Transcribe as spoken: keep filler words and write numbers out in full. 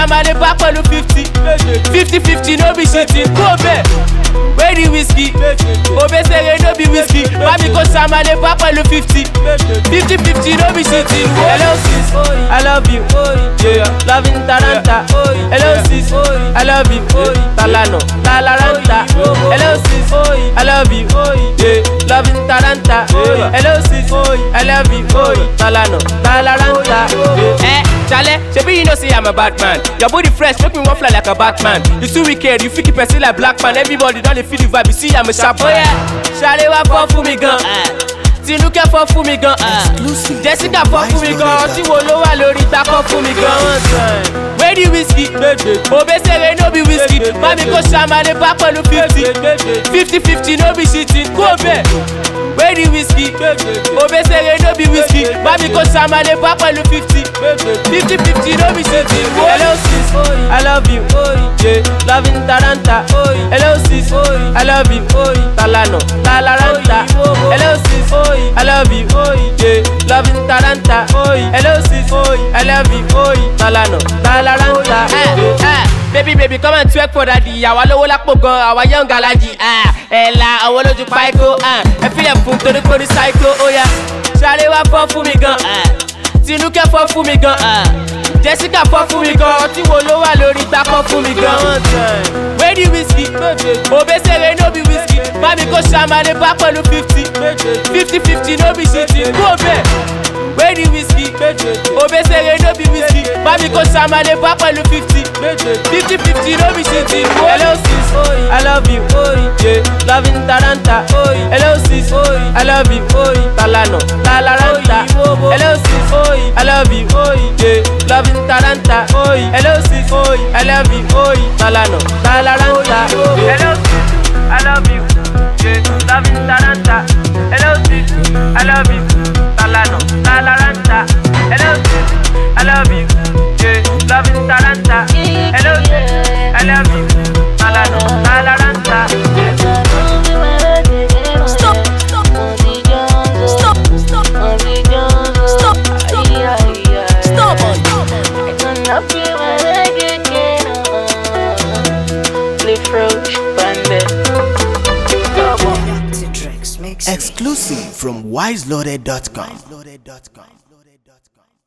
Shamale back on fifty. fifty fifty no be shitting. Go back. Where the whiskey? Obesere no be whiskey. Mami go Shamale back on fifty. fifty fifty no be shitting. Hello sis, I love you. Yeah, loving Taranta. Hello sis, I love you. Talano, Talaranta. Hello sis, I love you. Yeah, loving Taranta. Hello sis, I love you. Talano, Talaranta. Eh, Chale, shebi you know say I'm a bad man. Your body fresh, make me want fly like a Batman. You too wicked, you feel person like black man. Everybody don't feel the vibe. You see I'm a sharp boy. Oh yeah, Chale wa fall for me gun. Tinuke fall for me gun. Jessica fall for me gun. Ti wo lo wa lórí ta fall for me gun. Where the whiskey? Obesere no be whiskey. Mami go Shamale back on fifty. fifty fifty no be shitting. Go back. Where the whiskey? Obesere no be whiskey. Mami go Shamale back on fifty. fifty fifty no be shitting. Hello sis, I love you. Yeah, loving Taranta. Hello sis, I love you. Talano, Talaranta. Hello sis, I love you. Yeah, loving Taranta. Hello sis, I love you. Talano, Talaranta. Eh, eh. Baby, baby, come and twerk for daddy. Àwa lówó lápò gan, àwa young alaji. Ah, ẹ̀la, àwọn olójú paiko. Ah, ẹ fi lẹ̀ fún torí kò ní psycho. Oh yeah, Ṣadé wá fọ́ fún mi gan. Ah, Tinuke fọ́ fún mi gan. Ah, Jessica fọ́ fún mi gan. Tí wo ló wà lórí ta fọ́ fún mi gan. Where the whiskey? Obesere no be whiskey. Mami go Shamale back pẹ̀lú fifty. fifty fifty no be shitting. Go back. Where the whiskey? Obesere no be whiskey. Mami go Shamale back pẹ̀lú fifty. fifty fifty no be shitting. Hello sis, I love you. Yeah, loving Taranta. Hello sis, I love you. Talano, Talaranta. Hello sis, I love you. Yeah, loving Taranta. Hello sis, I love you. Talano, Talaranta. Hello sis, I love you. Yeah, loving Taranta. Hello sis, I love you. Talano, Talaranta. Hello sis, I love you. Yeah, loving Taranta. Hello sis, I love you. Talano, Talaranta. Stop, stop, stop, stop, stop, stop, stop, Exclusive from wise loaded dot com.